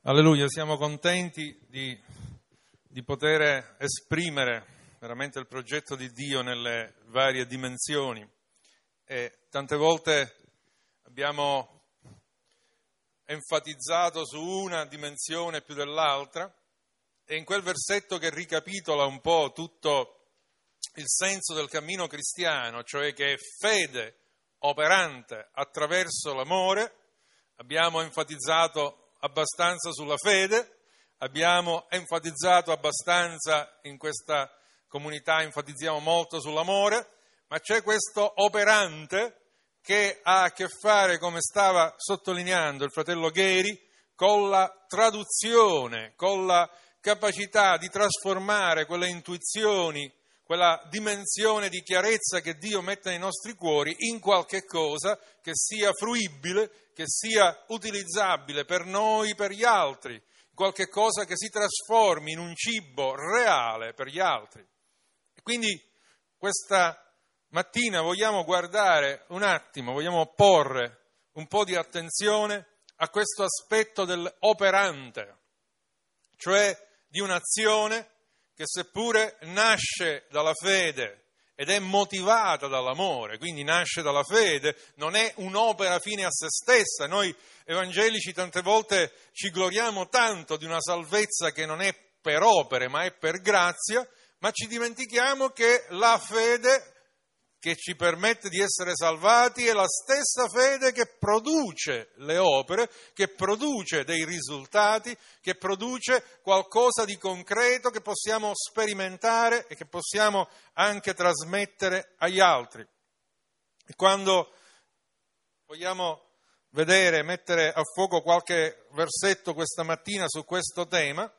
Alleluia, siamo contenti di poter esprimere veramente il progetto di Dio nelle varie dimensioni. E tante volte abbiamo enfatizzato su una dimensione più dell'altra, e in quel versetto che ricapitola un po' tutto il senso del cammino cristiano, cioè che è fede operante attraverso l'amore, abbiamo enfatizzato abbastanza sulla fede, abbiamo enfatizzato abbastanza in questa comunità, enfatizziamo molto sull'amore, ma c'è questo operante che ha a che fare, come stava sottolineando il fratello Gheri, con la traduzione, con la capacità di trasformare quelle intuizioni, quella dimensione di chiarezza che Dio mette nei nostri cuori in qualche cosa che sia fruibile, che sia utilizzabile per noi, per gli altri, qualche cosa che si trasformi in un cibo reale per gli altri. E quindi questa mattina vogliamo guardare un attimo, vogliamo porre un po' di attenzione a questo aspetto dell'operante, cioè di un'azione che seppure nasce dalla fede ed è motivata dall'amore, quindi nasce dalla fede, non è un'opera fine a se stessa. Noi evangelici tante volte ci gloriamo tanto di una salvezza che non è per opere ma è per grazia, ma ci dimentichiamo che la fede che ci permette di essere salvati è la stessa fede che produce le opere, che produce dei risultati, che produce qualcosa di concreto che possiamo sperimentare e che possiamo anche trasmettere agli altri. E quando vogliamo vedere, mettere a fuoco qualche versetto questa mattina su questo tema,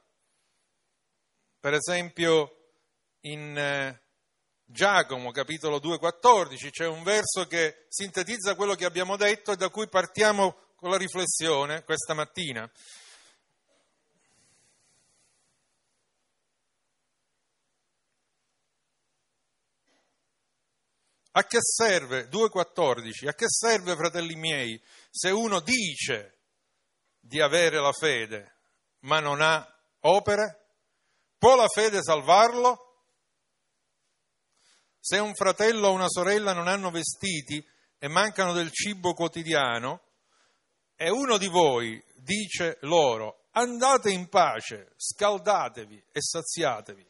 per esempio in Giacomo, capitolo 2,14, c'è un verso che sintetizza quello che abbiamo detto e da cui partiamo con la riflessione questa mattina. A che serve, 2,14, a che serve, fratelli miei, se uno dice di avere la fede ma non ha opere? Può la fede salvarlo? Se un fratello o una sorella non hanno vestiti e mancano del cibo quotidiano, e uno di voi dice loro: andate in pace, scaldatevi e saziatevi,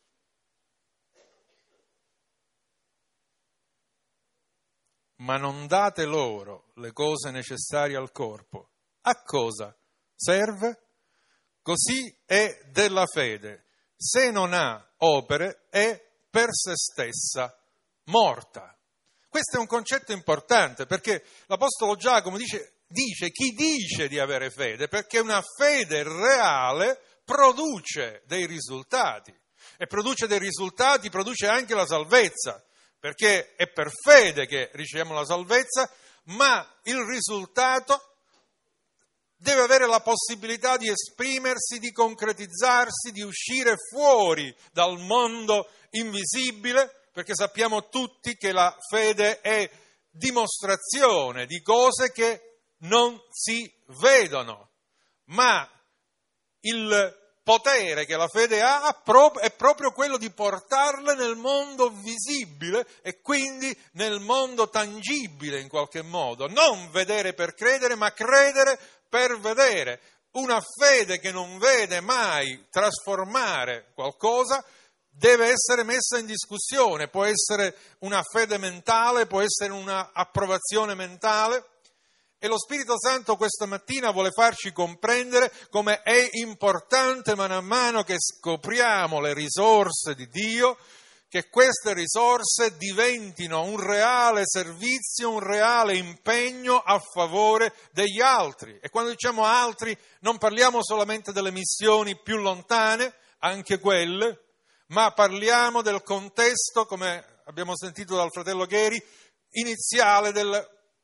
ma non date loro le cose necessarie al corpo, a cosa serve? Così è della fede. Se non ha opere è per se stessa morta. Questo è un concetto importante, perché l'Apostolo Giacomo dice chi dice di avere fede, perché una fede reale produce dei risultati, e produce dei risultati, produce anche la salvezza, perché è per fede che riceviamo la salvezza, ma il risultato deve avere la possibilità di esprimersi, di concretizzarsi, di uscire fuori dal mondo invisibile, perché sappiamo tutti che la fede è dimostrazione di cose che non si vedono, ma il potere che la fede ha è proprio quello di portarle nel mondo visibile e quindi nel mondo tangibile in qualche modo. Non vedere per credere, ma credere per vedere. Una fede che non vede mai trasformare qualcosa deve essere messa in discussione. Può essere una fede mentale, può essere una approvazione mentale. E lo Spirito Santo questa mattina vuole farci comprendere come è importante, man mano che scopriamo le risorse di Dio, che queste risorse diventino un reale servizio, un reale impegno a favore degli altri. E quando diciamo altri non parliamo solamente delle missioni più lontane, anche quelle, ma parliamo del contesto, come abbiamo sentito dal fratello Gheri, iniziale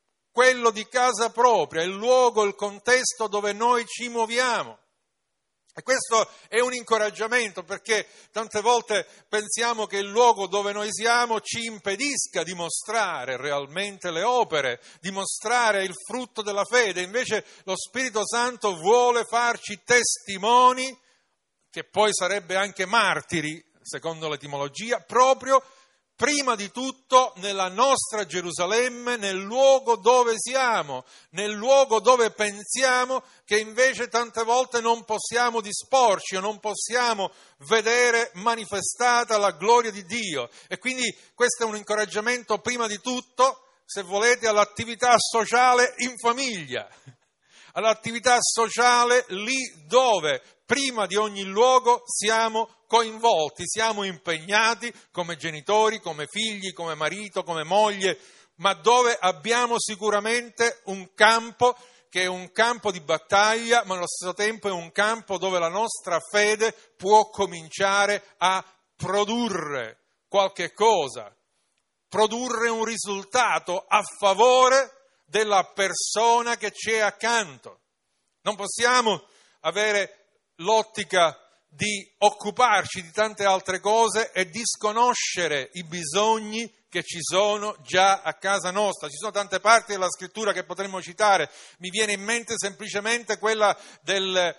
quello di casa propria, il luogo, il contesto dove noi ci muoviamo. E questo è un incoraggiamento, perché tante volte pensiamo che il luogo dove noi siamo ci impedisca di mostrare realmente le opere, di mostrare il frutto della fede. Invece lo Spirito Santo vuole farci testimoni, che poi sarebbe anche martiri, secondo l'etimologia, proprio prima di tutto nella nostra Gerusalemme, nel luogo dove siamo, nel luogo dove pensiamo che invece tante volte non possiamo disporci o non possiamo vedere manifestata la gloria di Dio. E quindi questo è un incoraggiamento prima di tutto, se volete, all'attività sociale in famiglia, all'attività sociale lì dove prima di ogni luogo siamo coinvolti, siamo impegnati come genitori, come figli, come marito, come moglie, ma dove abbiamo sicuramente un campo che è un campo di battaglia, ma allo stesso tempo è un campo dove la nostra fede può cominciare a produrre qualche cosa, produrre un risultato a favore della persona che c'è accanto. Non possiamo avere l'ottica di occuparci di tante altre cose e disconoscere i bisogni che ci sono già a casa nostra. Ci sono tante parti della scrittura che potremmo citare, mi viene in mente semplicemente quella della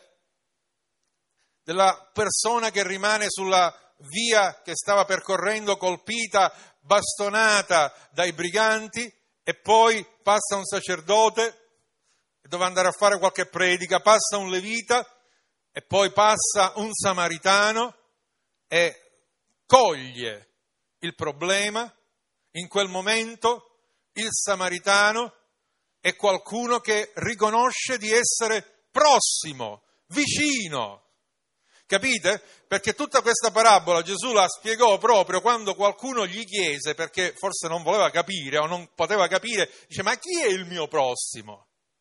persona che rimane sulla via che stava percorrendo, colpita, bastonata dai briganti, e poi passa un sacerdote, dove andare a fare qualche predica, passa un levita, e poi passa un samaritano e coglie il problema. In quel momento il samaritano è qualcuno che riconosce di essere prossimo, vicino. Capite? Perché tutta questa parabola Gesù la spiegò proprio quando qualcuno gli chiese, perché forse non voleva capire o non poteva capire, dice: ma chi è il mio prossimo?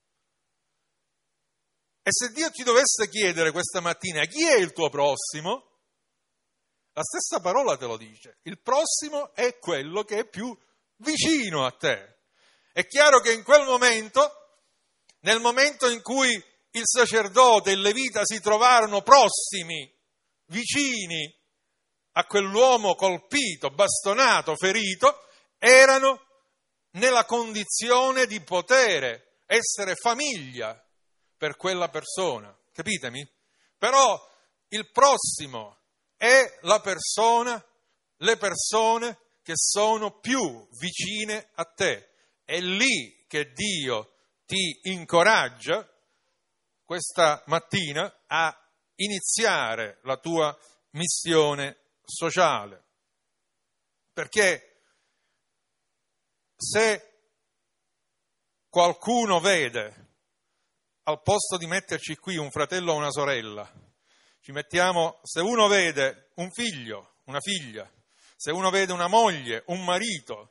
E se Dio ti dovesse chiedere questa mattina chi è il tuo prossimo, la stessa parola te lo dice. Il prossimo è quello che è più vicino a te. È chiaro che in quel momento, nel momento in cui il sacerdote e il levita si trovarono prossimi, vicini a quell'uomo colpito, bastonato, ferito, erano nella condizione di poter essere famiglia per quella persona, capitemi? Però il prossimo è la persona, le persone che sono più vicine a te. È lì che Dio ti incoraggia questa mattina a iniziare la tua missione sociale. Perché se qualcuno vede, al posto di metterci qui un fratello o una sorella, ci mettiamo, se uno vede un figlio, una figlia, se uno vede una moglie, un marito,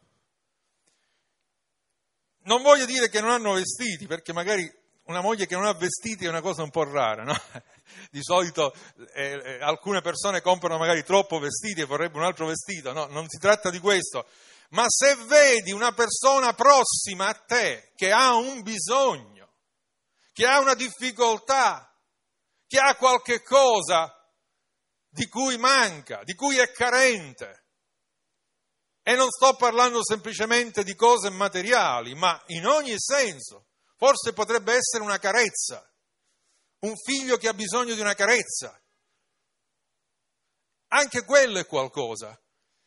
non voglio dire che non hanno vestiti, perché magari una moglie che non ha vestiti è una cosa un po' rara, no? Di solito alcune persone comprano magari troppo vestiti e vorrebbero un altro vestito, no? Non si tratta di questo. Ma se vedi una persona prossima a te che ha un bisogno, che ha una difficoltà, che ha qualche cosa di cui manca, di cui è carente, e non sto parlando semplicemente di cose materiali, ma in ogni senso, forse potrebbe essere una carezza, un figlio che ha bisogno di una carezza, anche quello è qualcosa.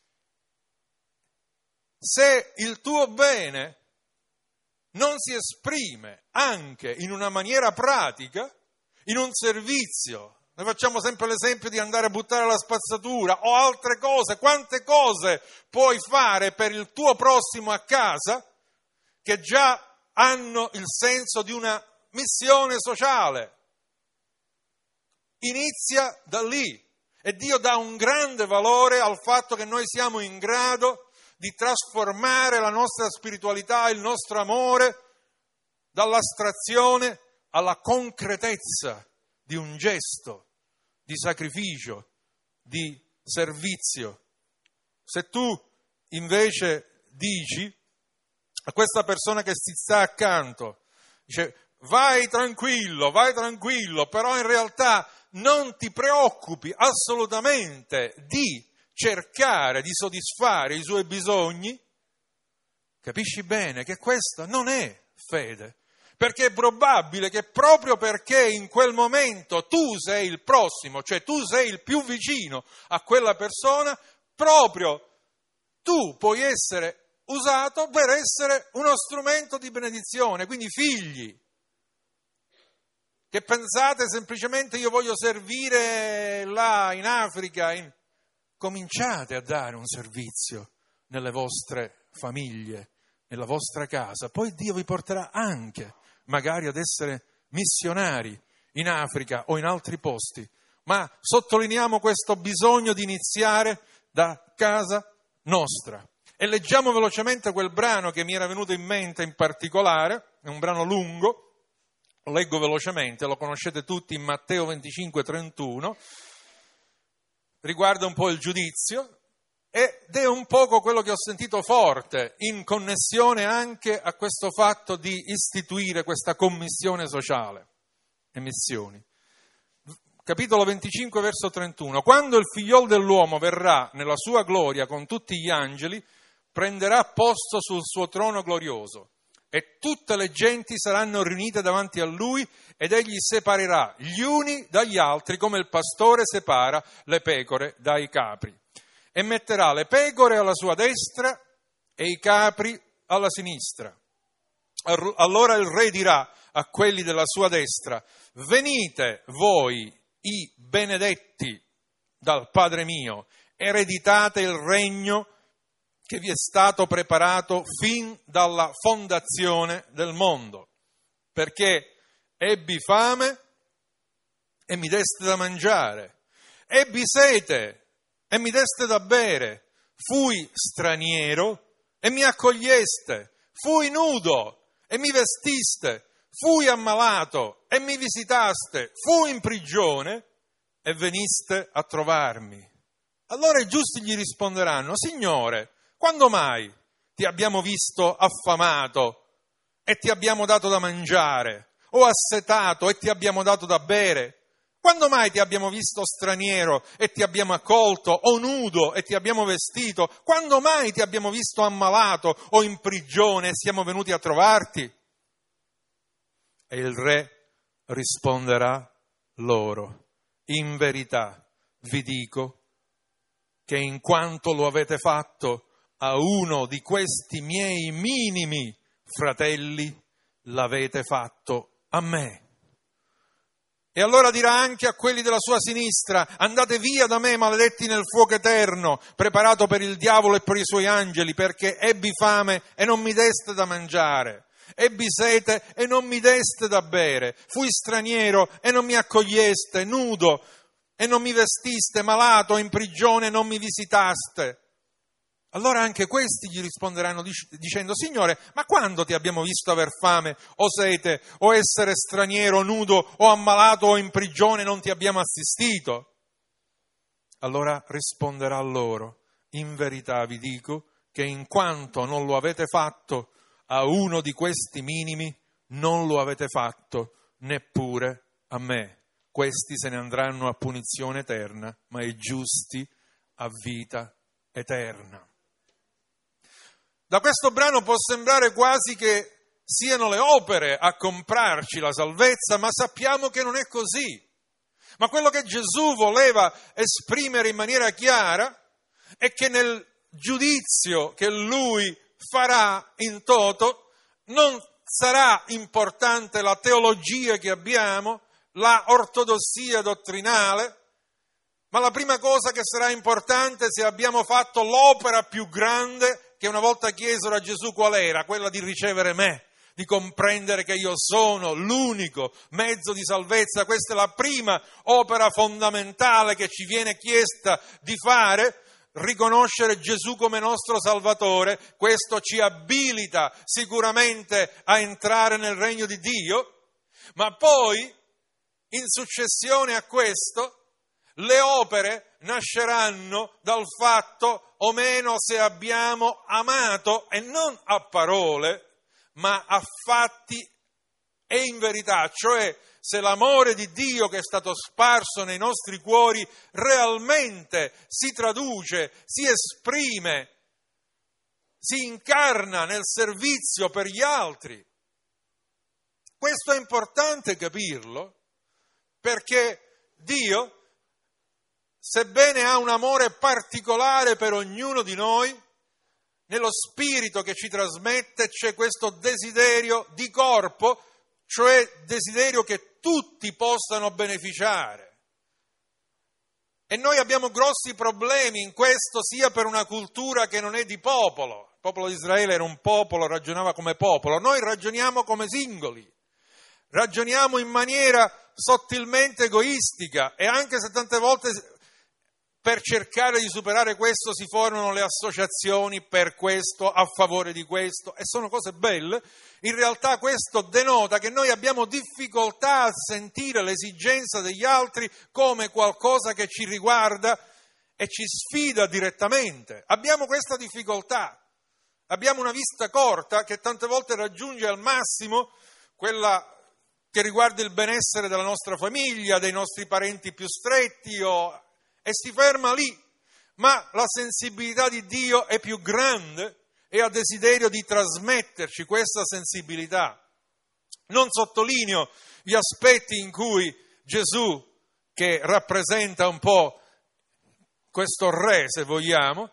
Se il tuo bene non si esprime anche in una maniera pratica, in un servizio, noi facciamo sempre l'esempio di andare a buttare la spazzatura o altre cose, quante cose puoi fare per il tuo prossimo a casa che già hanno il senso di una missione sociale. Inizia da lì e Dio dà un grande valore al fatto che noi siamo in grado di trasformare la nostra spiritualità, il nostro amore, dall'astrazione alla concretezza di un gesto, di sacrificio, di servizio. Se tu invece dici a questa persona che ti sta accanto, dice vai tranquillo, però in realtà non ti preoccupi assolutamente di cercare di soddisfare i suoi bisogni, capisci bene che questa non è fede. Perché è probabile che proprio perché in quel momento tu sei il prossimo, cioè tu sei il più vicino a quella persona, proprio tu puoi essere usato per essere uno strumento di benedizione. Quindi figli, che pensate semplicemente io voglio servire là in Africa, cominciate a dare un servizio nelle vostre famiglie, nella vostra casa, poi Dio vi porterà anche magari ad essere missionari in Africa o in altri posti, ma sottolineiamo questo bisogno di iniziare da casa nostra. E leggiamo velocemente quel brano che mi era venuto in mente in particolare, è un brano lungo, lo leggo velocemente, lo conoscete tutti, in Matteo 25:31, riguarda un po' il giudizio, ed è un poco quello che ho sentito forte in connessione anche a questo fatto di istituire questa commissione sociale e missioni. Capitolo 25, verso 31. Quando il figliol dell'uomo verrà nella sua gloria con tutti gli angeli, prenderà posto sul suo trono glorioso e tutte le genti saranno riunite davanti a lui ed egli separerà gli uni dagli altri come il pastore separa le pecore dai capri. E metterà le pecore alla sua destra e i capri alla sinistra. Allora il re dirà a quelli della sua destra: venite voi, i benedetti dal Padre mio, ereditate il regno che vi è stato preparato fin dalla fondazione del mondo, perché ebbi fame e mi deste da mangiare, ebbi sete e mi deste da bere, fui straniero e mi accoglieste, fui nudo e mi vestiste, fui ammalato e mi visitaste, fui in prigione e veniste a trovarmi. Allora i giusti gli risponderanno: Signore, quando mai ti abbiamo visto affamato e ti abbiamo dato da mangiare, o assetato e ti abbiamo dato da bere? Quando mai ti abbiamo visto straniero e ti abbiamo accolto, o nudo e ti abbiamo vestito? Quando mai ti abbiamo visto ammalato o in prigione e siamo venuti a trovarti? E il re risponderà loro: in verità vi dico che in quanto lo avete fatto a uno di questi miei minimi fratelli, l'avete fatto a me. E allora dirà anche a quelli della sua sinistra: andate via da me, maledetti, nel fuoco eterno, preparato per il diavolo e per i suoi angeli, perché ebbi fame e non mi deste da mangiare, ebbi sete e non mi deste da bere, fui straniero e non mi accoglieste, nudo e non mi vestiste, malato in prigione e non mi visitaste. Allora anche questi gli risponderanno dicendo: Signore, ma quando ti abbiamo visto aver fame o sete o essere straniero, nudo o ammalato o in prigione e non ti abbiamo assistito? Allora risponderà loro: in verità vi dico che in quanto non lo avete fatto a uno di questi minimi, non lo avete fatto neppure a me. Questi se ne andranno a punizione eterna, ma i giusti a vita eterna. Da questo brano può sembrare quasi che siano le opere a comprarci la salvezza, ma sappiamo che non è così. Ma quello che Gesù voleva esprimere in maniera chiara è che nel giudizio che Lui farà in toto non sarà importante la teologia che abbiamo, la ortodossia dottrinale, ma la prima cosa che sarà importante è se abbiamo fatto l'opera più grande che una volta chiesero a Gesù qual era, quella di ricevere me, di comprendere che io sono l'unico mezzo di salvezza. Questa è la prima opera fondamentale che ci viene chiesta di fare, riconoscere Gesù come nostro Salvatore. Questo ci abilita sicuramente a entrare nel regno di Dio, ma poi, in successione a questo, le opere nasceranno dal fatto o meno se abbiamo amato, e non a parole, ma a fatti e in verità, cioè se l'amore di Dio che è stato sparso nei nostri cuori realmente si traduce, si esprime, si incarna nel servizio per gli altri. Questo è importante capirlo, perché Dio, sebbene ha un amore particolare per ognuno di noi, nello spirito che ci trasmette c'è questo desiderio di corpo, cioè desiderio che tutti possano beneficiare. E noi abbiamo grossi problemi in questo, sia per una cultura che non è di popolo. Il popolo di Israele era un popolo, ragionava come popolo. Noi ragioniamo come singoli, ragioniamo in maniera sottilmente egoistica, e anche se tante volte per cercare di superare questo si formano le associazioni per questo, a favore di questo, e sono cose belle. In realtà questo denota che noi abbiamo difficoltà a sentire l'esigenza degli altri come qualcosa che ci riguarda e ci sfida direttamente. Abbiamo questa difficoltà, abbiamo una vista corta che tante volte raggiunge al massimo quella che riguarda il benessere della nostra famiglia, dei nostri parenti più stretti, e si ferma lì. Ma la sensibilità di Dio è più grande e ha desiderio di trasmetterci questa sensibilità. Non sottolineo gli aspetti in cui Gesù, che rappresenta un po' questo re, se vogliamo,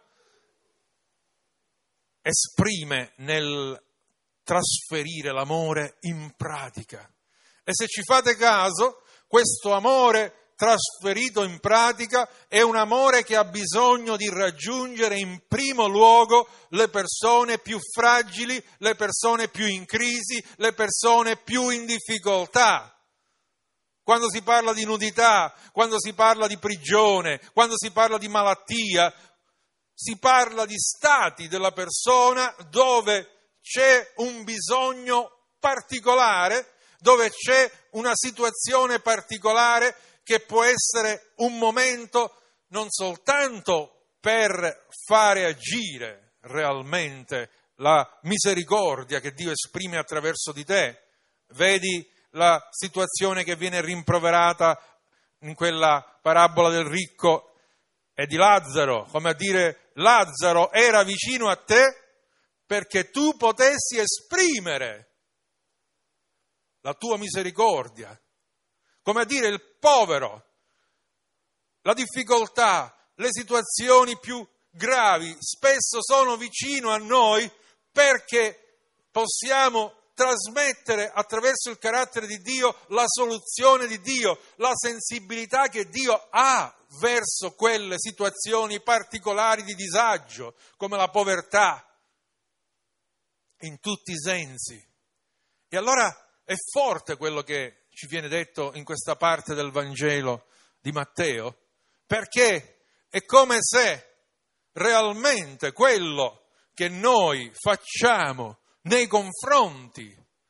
esprime nel trasferire l'amore in pratica. E se ci fate caso, questo amore trasferito in pratica è un amore che ha bisogno di raggiungere in primo luogo le persone più fragili, le persone più in crisi, le persone più in difficoltà. Quando si parla di nudità, quando si parla di prigione, quando si parla di malattia, si parla di stati della persona dove c'è un bisogno particolare, dove c'è una situazione particolare che può essere un momento non soltanto per fare agire realmente la misericordia che Dio esprime attraverso di te. Vedi la situazione che viene rimproverata in quella parabola del ricco e di Lazzaro, come a dire: Lazzaro era vicino a te perché tu potessi esprimere la tua misericordia. Come a dire, il povero, la difficoltà, le situazioni più gravi spesso sono vicino a noi perché possiamo trasmettere attraverso il carattere di Dio la soluzione di Dio, la sensibilità che Dio ha verso quelle situazioni particolari di disagio, come la povertà, in tutti i sensi. E allora è forte quello che ci viene detto in questa parte del Vangelo di Matteo, perché è come se realmente quello che noi facciamo nei confronti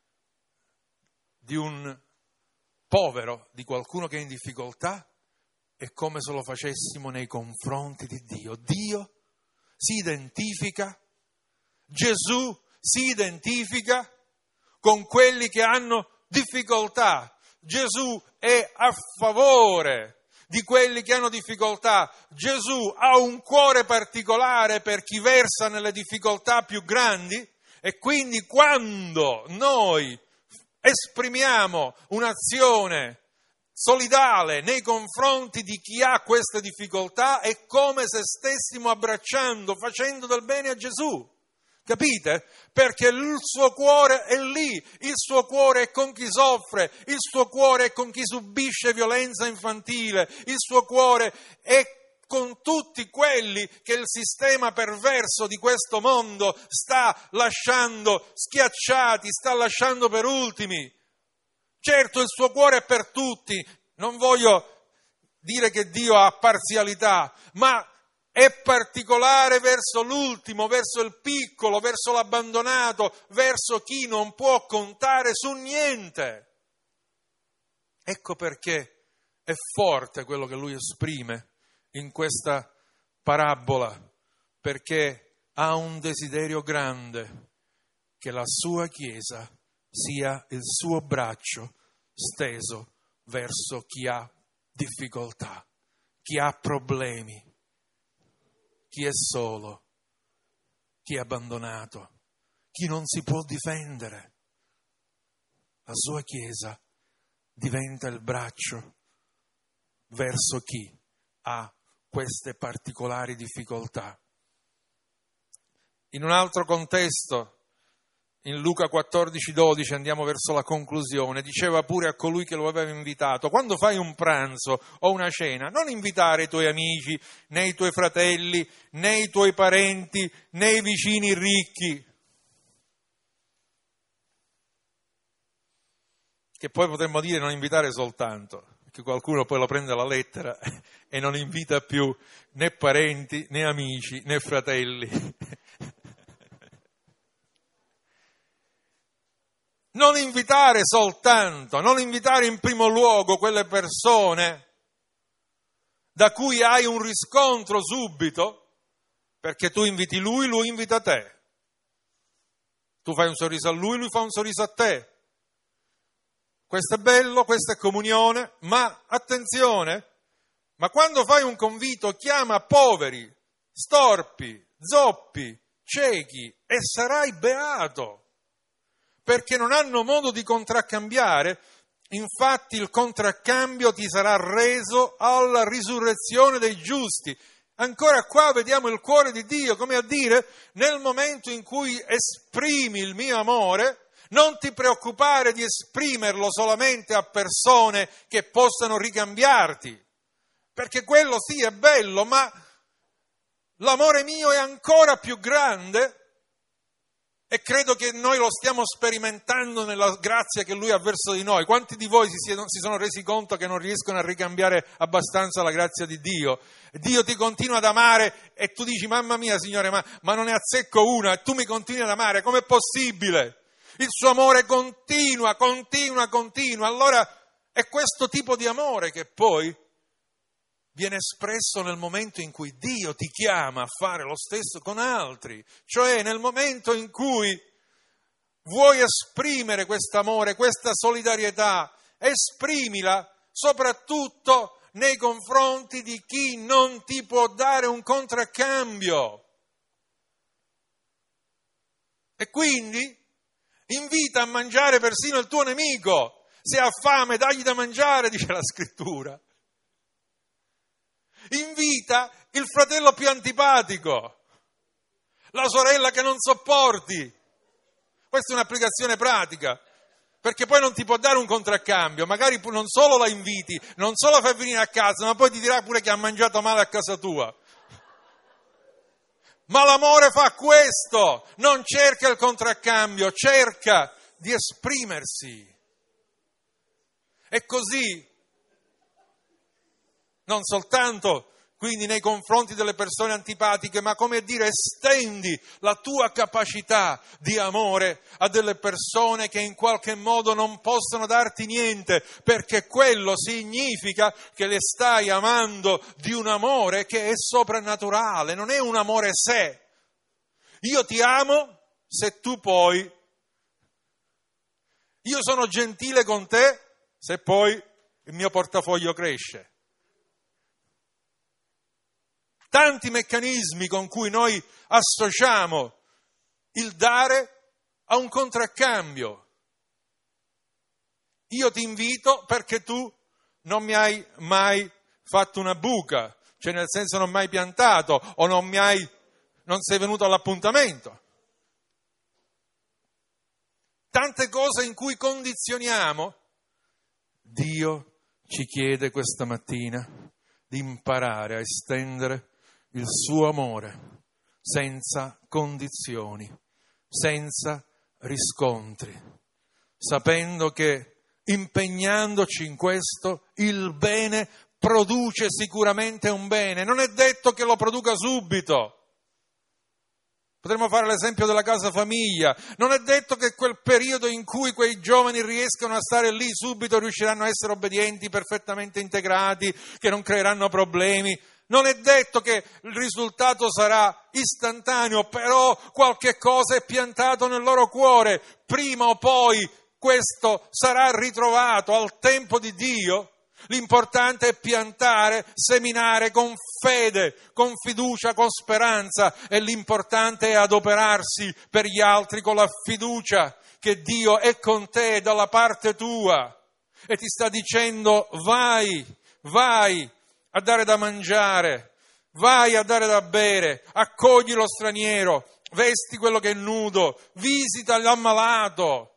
di un povero, di qualcuno che è in difficoltà, è come se lo facessimo nei confronti di Dio. Dio si identifica, Gesù si identifica con quelli che hanno difficoltà. Gesù è a favore di quelli che hanno difficoltà. Gesù ha un cuore particolare per chi versa nelle difficoltà più grandi, e quindi quando noi esprimiamo un'azione solidale nei confronti di chi ha queste difficoltà, è come se stessimo abbracciando, facendo del bene a Gesù. Capite? Perché il suo cuore è lì, il suo cuore è con chi soffre, il suo cuore è con chi subisce violenza infantile, il suo cuore è con tutti quelli che il sistema perverso di questo mondo sta lasciando schiacciati, sta lasciando per ultimi. Certo, il suo cuore è per tutti, non voglio dire che Dio ha parzialità, ma è particolare verso l'ultimo, verso il piccolo, verso l'abbandonato, verso chi non può contare su niente. Ecco perché è forte quello che lui esprime in questa parabola, perché ha un desiderio grande che la sua Chiesa sia il suo braccio steso verso chi ha difficoltà, chi ha problemi, chi è solo, chi è abbandonato, chi non si può difendere. La sua Chiesa diventa il braccio verso chi ha queste particolari difficoltà. In un altro contesto, in Luca 14,12, andiamo verso la conclusione, diceva pure a colui che lo aveva invitato: quando fai un pranzo o una cena, non invitare i tuoi amici, né i tuoi fratelli, né i tuoi parenti, né i vicini ricchi, che poi potremmo dire non invitare soltanto, perché qualcuno poi lo prende alla lettera e non invita più né parenti, né amici, né fratelli. Non invitare soltanto, non invitare in primo luogo quelle persone da cui hai un riscontro subito, perché tu inviti lui invita te. Tu fai un sorriso a lui fa un sorriso a te. Questo è bello, questa è comunione, ma attenzione, ma quando fai un convito chiama poveri, storpi, zoppi, ciechi e sarai beato. Perché non hanno modo di contraccambiare, infatti il contraccambio ti sarà reso alla risurrezione dei giusti. Ancora qua vediamo il cuore di Dio, come a dire, nel momento in cui esprimi il mio amore, non ti preoccupare di esprimerlo solamente a persone che possano ricambiarti, perché quello sì è bello, ma l'amore mio è ancora più grande. E credo che noi lo stiamo sperimentando nella grazia che Lui ha verso di noi. Quanti di voi si sono resi conto che non riescono a ricambiare abbastanza la grazia di Dio? Dio ti continua ad amare e tu dici: mamma mia Signore, ma non ne azzecco una, e tu mi continui ad amare, com'è possibile? Il suo amore continua. Allora è questo tipo di amore che poi viene espresso nel momento in cui Dio ti chiama a fare lo stesso con altri, cioè nel momento in cui vuoi esprimere quest'amore, questa solidarietà, esprimila soprattutto nei confronti di chi non ti può dare un contraccambio. E quindi invita a mangiare persino il tuo nemico, se ha fame dagli da mangiare, dice la Scrittura. Invita il fratello più antipatico, la sorella che non sopporti. Questa è un'applicazione pratica, perché poi non ti può dare un contraccambio. Magari non solo la inviti, non solo la fai venire a casa, ma poi ti dirà pure che ha mangiato male a casa tua. Ma l'amore fa questo, non cerca il contraccambio, cerca di esprimersi. E così, non soltanto quindi nei confronti delle persone antipatiche, ma come dire, estendi la tua capacità di amore a delle persone che in qualche modo non possono darti niente, perché quello significa che le stai amando di un amore che è soprannaturale, non è un amore sé. Io ti amo se tu poi, io sono gentile con te se poi il mio portafoglio cresce. Tanti meccanismi con cui noi associamo il dare a un contraccambio. Io ti invito perché tu non mi hai mai fatto una buca, cioè nel senso non mi hai piantato o non sei venuto all'appuntamento. Tante cose in cui condizioniamo. Dio ci chiede questa mattina di imparare a estendere il suo amore senza condizioni, senza riscontri, sapendo che impegnandoci in questo il bene produce sicuramente un bene. Non è detto che lo produca subito. Potremmo fare l'esempio della casa famiglia. Non è detto che quel periodo in cui quei giovani riescano a stare lì subito riusciranno a essere obbedienti, perfettamente integrati, che non creeranno problemi. Non è detto che il risultato sarà istantaneo, però qualche cosa è piantato nel loro cuore. Prima o poi questo sarà ritrovato al tempo di Dio. L'importante è piantare, seminare con fede, con fiducia, con speranza, e l'importante è adoperarsi per gli altri con la fiducia che Dio è con te, dalla parte tua, e ti sta dicendo: vai a dare da mangiare, vai a dare da bere, accogli lo straniero, vesti quello che è nudo, visita l'ammalato.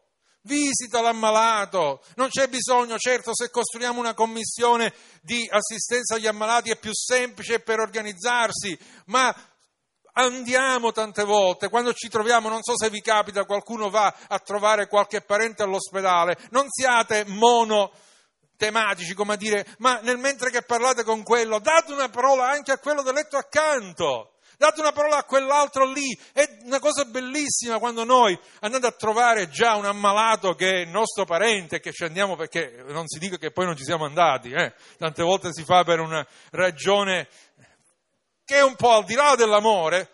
Non c'è bisogno, certo, se costruiamo una commissione di assistenza agli ammalati è più semplice per organizzarsi, ma andiamo tante volte, quando ci troviamo, non so se vi capita, qualcuno va a trovare qualche parente all'ospedale, non siate monotematici, come a dire, ma mentre che parlate con quello, date una parola anche a quello del letto accanto. Date una parola a quell'altro lì. È una cosa bellissima quando noi, andando a trovare già un ammalato che è nostro parente, che ci andiamo perché non si dica che poi non ci siamo andati, tante volte si fa per una ragione che è un po' al di là dell'amore,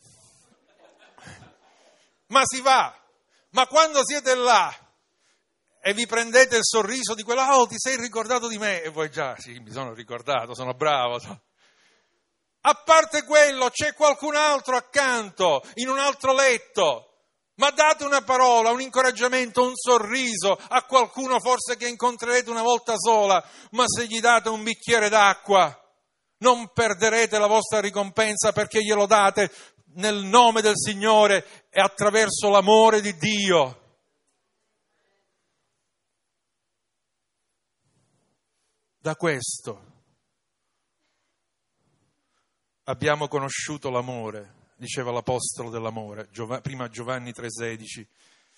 ma si va. Ma quando siete là e vi prendete il sorriso di quella: oh, ti sei ricordato di me? E voi già: sì, mi sono ricordato, sono bravo. A parte quello, c'è qualcun altro accanto, in un altro letto. Ma date una parola, un incoraggiamento, un sorriso a qualcuno forse che incontrerete una volta sola, ma se gli date un bicchiere d'acqua, non perderete la vostra ricompensa, perché glielo date nel nome del Signore e attraverso l'amore di Dio. Da questo abbiamo conosciuto l'amore, diceva l'Apostolo dell'amore, prima Giovanni 3,16.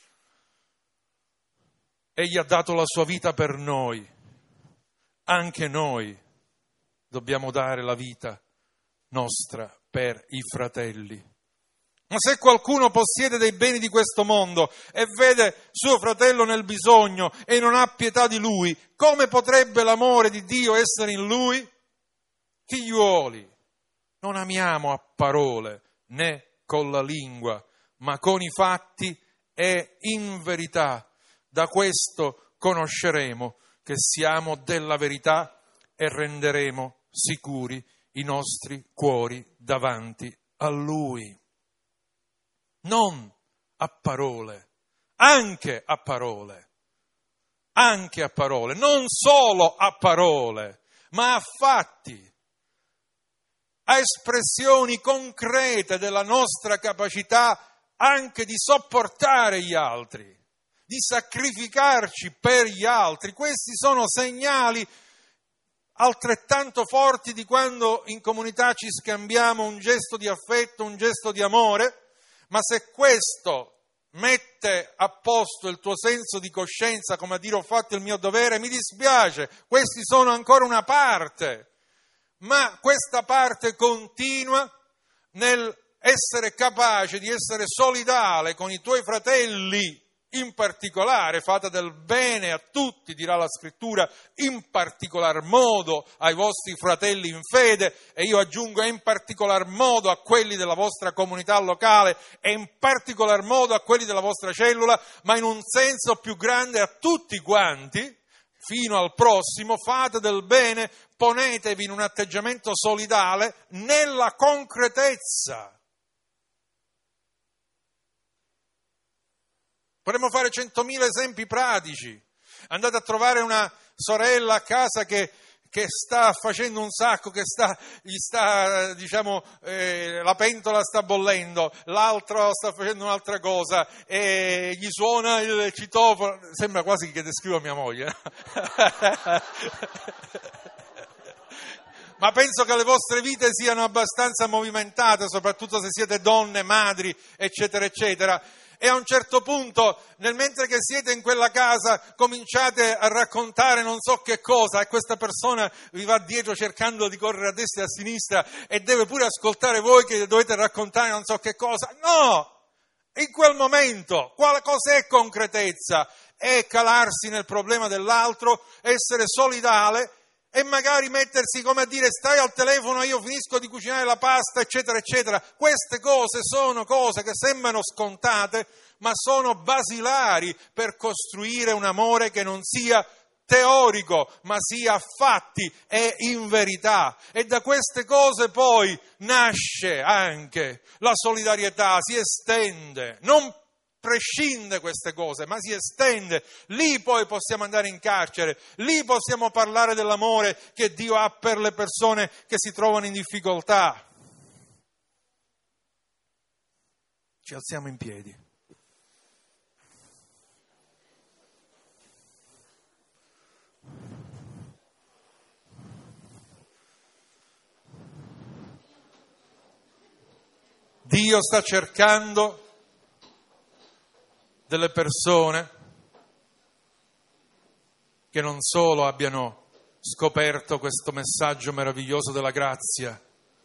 Egli ha dato la sua vita per noi, anche noi dobbiamo dare la vita nostra per i fratelli. Ma se qualcuno possiede dei beni di questo mondo e vede suo fratello nel bisogno e non ha pietà di lui, come potrebbe l'amore di Dio essere in lui? Figliuoli, non amiamo a parole né con la lingua, ma con i fatti e in verità. Da questo conosceremo che siamo della verità e renderemo sicuri i nostri cuori davanti a Lui. Non a parole, anche a parole, non solo a parole, ma a fatti, a espressioni concrete della nostra capacità anche di sopportare gli altri, di sacrificarci per gli altri. Questi sono segnali altrettanto forti di quando in comunità ci scambiamo un gesto di affetto, un gesto di amore, ma se questo mette a posto il tuo senso di coscienza, come a dire: ho fatto il mio dovere, mi dispiace, questi sono ancora una parte. Ma questa parte continua nel essere capace di essere solidale con i tuoi fratelli, in particolare fate del bene a tutti, dirà la Scrittura, in particolar modo ai vostri fratelli in fede, e io aggiungo in particolar modo a quelli della vostra comunità locale e in particolar modo a quelli della vostra cellula, ma in un senso più grande a tutti quanti. Fino al prossimo, fate del bene, ponetevi in un atteggiamento solidale nella concretezza. Potremmo fare 100.000 esempi pratici. Andate a trovare una sorella a casa che sta facendo un sacco, la pentola sta bollendo, l'altro sta facendo un'altra cosa e gli suona il citofono, sembra quasi che descrivo mia moglie. Ma penso che le vostre vite siano abbastanza movimentate, soprattutto se siete donne, madri, eccetera, eccetera. E a un certo punto, mentre che siete in quella casa, cominciate a raccontare non so che cosa, e questa persona vi va dietro cercando di correre a destra e a sinistra e deve pure ascoltare voi che dovete raccontare non so che cosa. No! In quel momento, cos'è concretezza? È calarsi nel problema dell'altro, essere solidale e magari mettersi come a dire stai al telefono, io finisco di cucinare la pasta, eccetera, eccetera. Queste cose sono cose che sembrano scontate, ma sono basilari per costruire un amore che non sia teorico, ma sia a fatti e in verità. E da queste cose poi nasce anche la solidarietà, si estende, non prescinde queste cose, ma si estende. Lì poi possiamo andare in carcere, lì possiamo parlare dell'amore che Dio ha per le persone che si trovano in difficoltà. Ci alziamo in piedi. Dio sta cercando delle persone che non solo abbiano scoperto questo messaggio meraviglioso della grazia,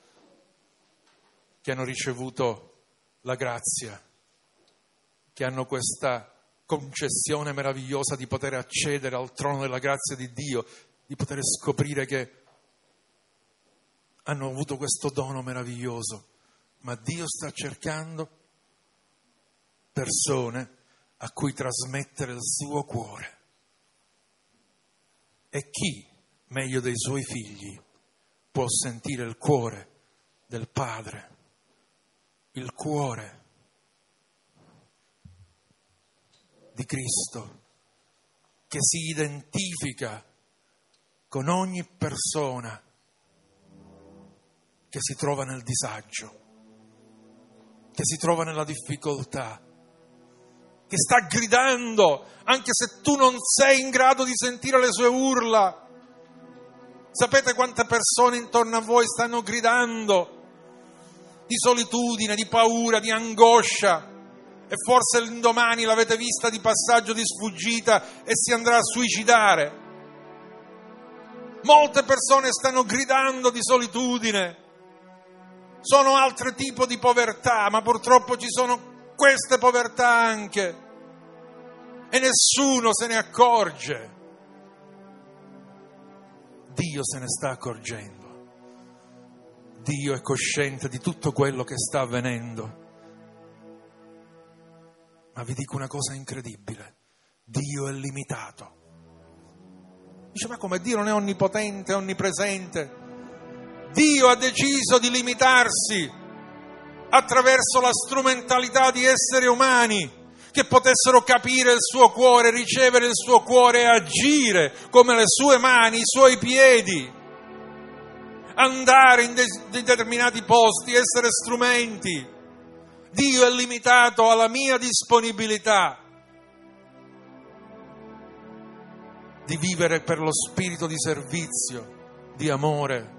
che hanno ricevuto la grazia, che hanno questa concessione meravigliosa di poter accedere al trono della grazia di Dio, di poter scoprire che hanno avuto questo dono meraviglioso, ma Dio sta cercando persone a cui trasmettere il suo cuore. E chi, meglio dei suoi figli, può sentire il cuore del Padre, il cuore di Cristo, che si identifica con ogni persona che si trova nel disagio, che si trova nella difficoltà, che sta gridando, anche se tu non sei in grado di sentire le sue urla. Sapete quante persone intorno a voi stanno gridando di solitudine, di paura, di angoscia, e forse l'indomani l'avete vista di passaggio di sfuggita e si andrà a suicidare. Molte persone stanno gridando di solitudine. Sono altro tipo di povertà, ma purtroppo ci sono queste povertà anche, e nessuno se ne accorge. Dio se ne sta accorgendo. Dio è cosciente di tutto quello che sta avvenendo. Ma vi dico una cosa incredibile: Dio è limitato. Dice, ma come Dio non è onnipotente, onnipresente? Dio ha deciso di limitarsi attraverso la strumentalità di esseri umani che potessero capire il suo cuore, ricevere il suo cuore e agire come le sue mani, i suoi piedi, andare in determinati posti, essere strumenti. Dio è limitato alla mia disponibilità di vivere per lo spirito di servizio, di amore,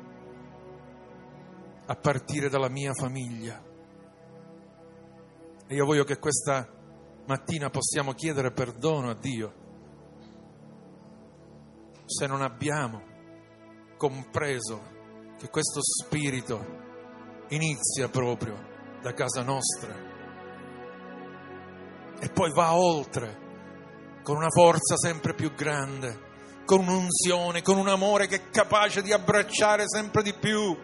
a partire dalla mia famiglia. E io voglio che questa mattina possiamo chiedere perdono a Dio se non abbiamo compreso che questo spirito inizia proprio da casa nostra e poi va oltre con una forza sempre più grande, con un'unzione, con un amore che è capace di abbracciare sempre di più,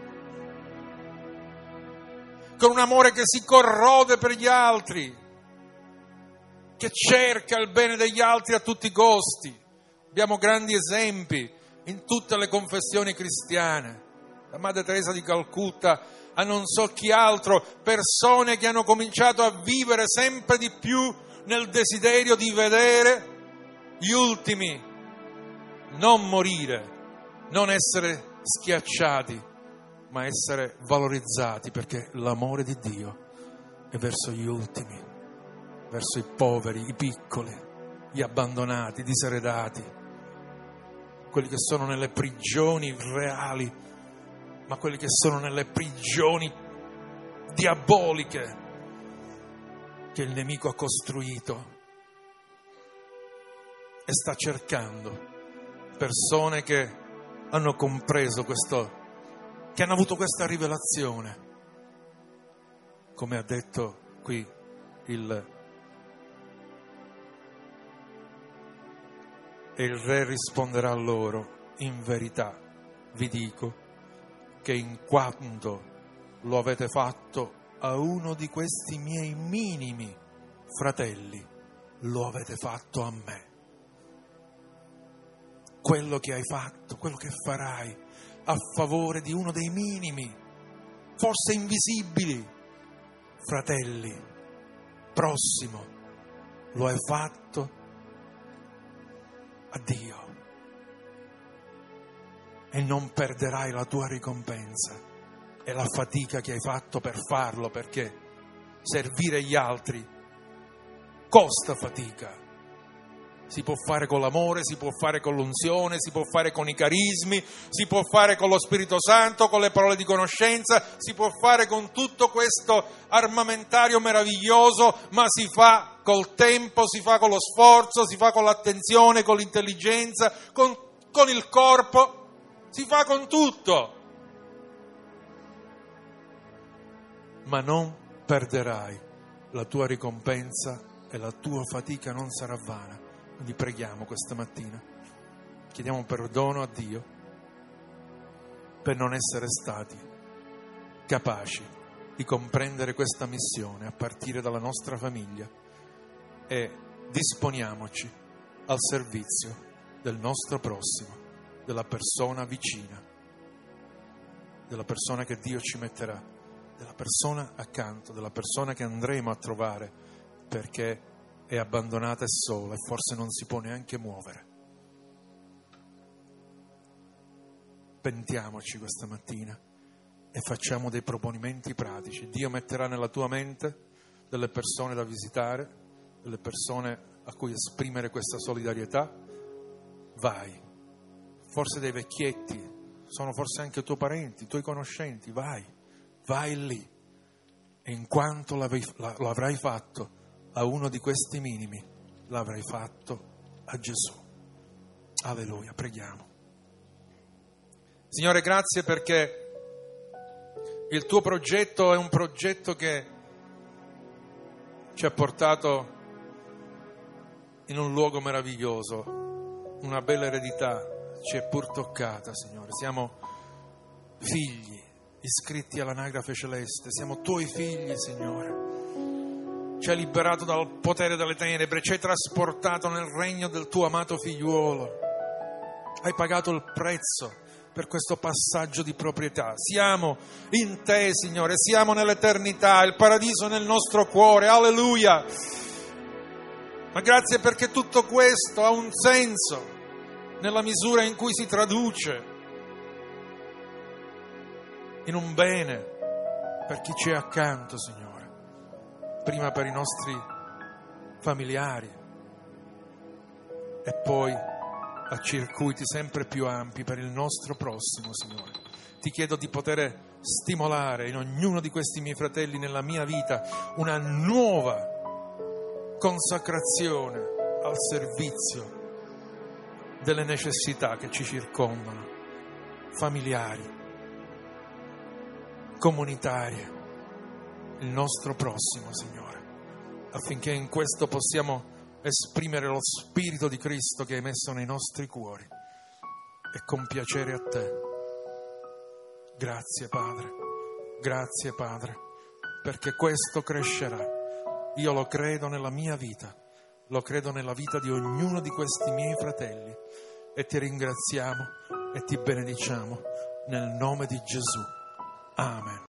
con un amore che si corrode per gli altri, che cerca il bene degli altri a tutti i costi. Abbiamo grandi esempi in tutte le confessioni cristiane, da Madre Teresa di Calcutta a non so chi altro, persone che hanno cominciato a vivere sempre di più nel desiderio di vedere gli ultimi non morire, non essere schiacciati, ma essere valorizzati, perché l'amore di Dio è verso gli ultimi, verso i poveri, i piccoli, gli abbandonati, i diseredati, quelli che sono nelle prigioni reali, ma quelli che sono nelle prigioni diaboliche che il nemico ha costruito e sta cercando persone che hanno compreso questo, che hanno avuto questa rivelazione, come ha detto qui il re risponderà a loro: in verità vi dico che in quanto lo avete fatto a uno di questi miei minimi fratelli, lo avete fatto a me. Quello che hai fatto, quello che farai a favore di uno dei minimi, forse invisibili, fratelli, prossimo, lo hai fatto a Dio. E non perderai la tua ricompensa e la fatica che hai fatto per farlo, perché servire gli altri costa fatica. Si può fare con l'amore, si può fare con l'unzione, si può fare con i carismi, si può fare con lo Spirito Santo, con le parole di conoscenza, si può fare con tutto questo armamentario meraviglioso, ma si fa col tempo, si fa con lo sforzo, si fa con l'attenzione, con l'intelligenza, con il corpo, si fa con tutto. Ma non perderai la tua ricompensa e la tua fatica non sarà vana. Quindi preghiamo questa mattina, chiediamo perdono a Dio per non essere stati capaci di comprendere questa missione a partire dalla nostra famiglia, e disponiamoci al servizio del nostro prossimo, della persona vicina, della persona che Dio ci metterà, della persona accanto, della persona che andremo a trovare perché è abbandonata e sola e forse non si può neanche muovere. Pentiamoci questa mattina e facciamo dei proponimenti pratici. Dio metterà nella tua mente delle persone da visitare, delle persone a cui esprimere questa solidarietà. Vai. Forse dei vecchietti, sono forse anche tuoi parenti, tuoi conoscenti. Vai lì. E in quanto lo avrai fatto a uno di questi minimi, l'avrai fatto a Gesù. Alleluia, preghiamo. Signore, grazie perché il tuo progetto è un progetto che ci ha portato in un luogo meraviglioso, una bella eredità ci è pur toccata, Signore. Siamo figli iscritti all'anagrafe celeste, siamo tuoi figli, Signore. Ci hai liberato dal potere delle tenebre, ci hai trasportato nel regno del tuo amato figliuolo. Hai pagato il prezzo per questo passaggio di proprietà. Siamo in te, Signore, siamo nell'eternità, il paradiso è nel nostro cuore. Alleluia! Ma grazie perché tutto questo ha un senso nella misura in cui si traduce in un bene per chi ci è accanto, Signore. Prima per i nostri familiari e poi a circuiti sempre più ampi per il nostro prossimo, Signore. Ti chiedo di poter stimolare in ognuno di questi miei fratelli nella mia vita una nuova consacrazione al servizio delle necessità che ci circondano, familiari, comunitarie, il nostro prossimo, Signore, affinché in questo possiamo esprimere lo Spirito di Cristo che hai messo nei nostri cuori e compiacere a te. Grazie Padre, perché questo crescerà. Io lo credo nella mia vita, lo credo nella vita di ognuno di questi miei fratelli e ti ringraziamo e ti benediciamo nel nome di Gesù. Amen.